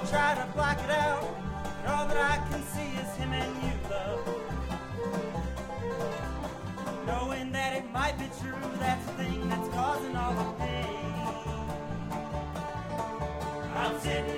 try to block it out, but all that I can see is him and you, love. Knowing that it might be true, that's the thing that's causing all the pain. I'm sitting